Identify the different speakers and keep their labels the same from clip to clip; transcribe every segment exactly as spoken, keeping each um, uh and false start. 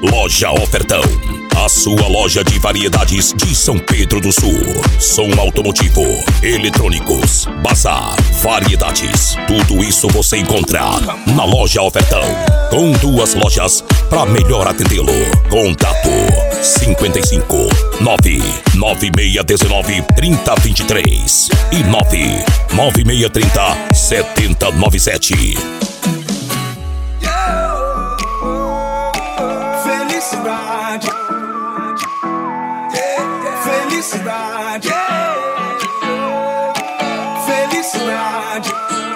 Speaker 1: Loja Ofertão, a sua loja de variedades de São Pedro do Sul. Som automotivo, eletrônicos, bazar, variedades. Tudo isso você encontra na Loja Ofertão. Com duas lojas para melhor atendê-lo. Contato cinquenta e cinco, nove nove seis um nove, três zero dois três e nove nove seis três zero, sete zero nove sete.
Speaker 2: Felicidade, felicidade, felicidade,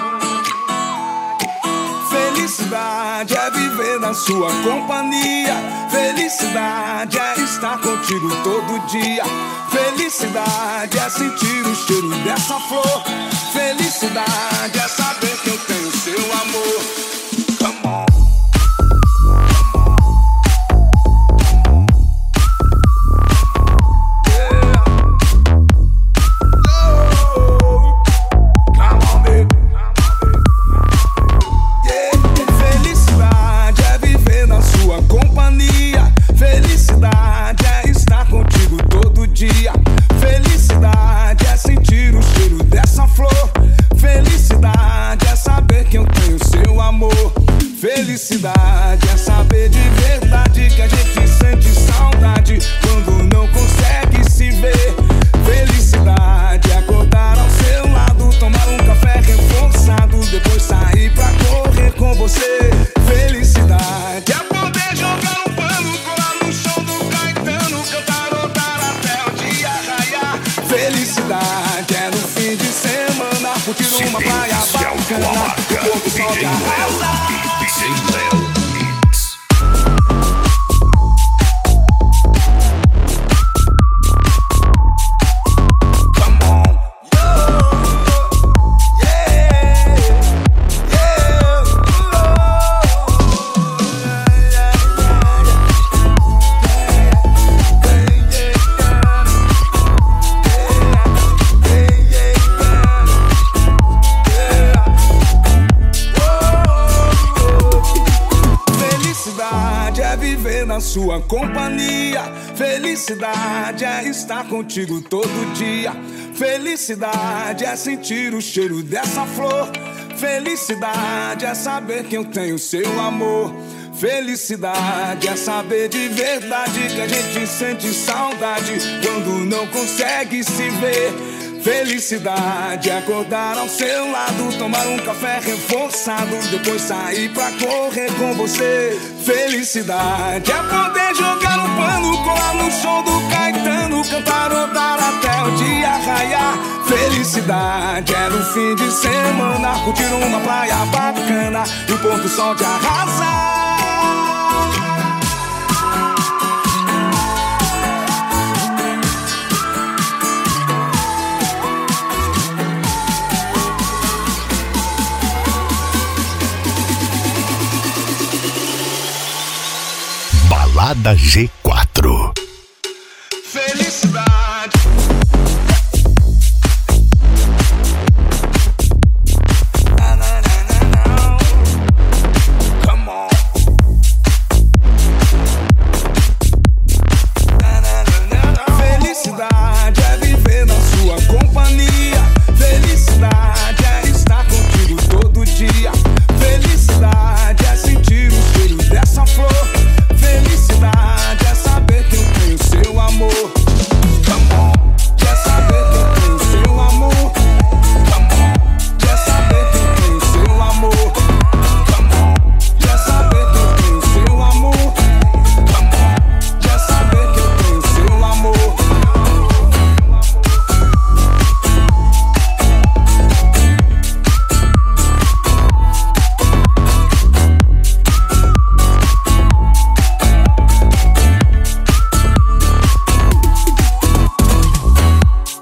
Speaker 2: felicidade é viver na sua companhia. Felicidade é estar contigo todo dia. Felicidade é sentir o cheiro dessa flor. Felicidade é saber que eu tenho seu amor. Come on. Felicidade é sentir o cheiro dessa flor. Felicidade é saber que eu tenho seu amor. Felicidade é saber de verdade que a gente sente saudade quando não consegue se ver. Felicidade é acordar ao seu lado, tomar um café reforçado, depois sair pra correr com você. Felicidade é poder jogar um pano, colar no show do Caetano, cantarotar até o dia raiar. Felicidade é no fim de semana curtir uma praia bacana, o pôr do sol de arrasar. Sua companhia. Felicidade é estar contigo todo dia. Felicidade é sentir o cheiro dessa flor. Felicidade é saber que eu tenho seu amor. Felicidade é saber de verdade que a gente sente saudade quando não consegue se ver. Felicidade é acordar ao seu lado, tomar um café reforçado, depois sair pra correr com você. Felicidade é poder jogar um pano, colar no show do Caetano, cantarotar até o dia raiar. Felicidade é no fim de semana curtir uma praia bacana e o pôr do sol de arrasar.
Speaker 3: Balada G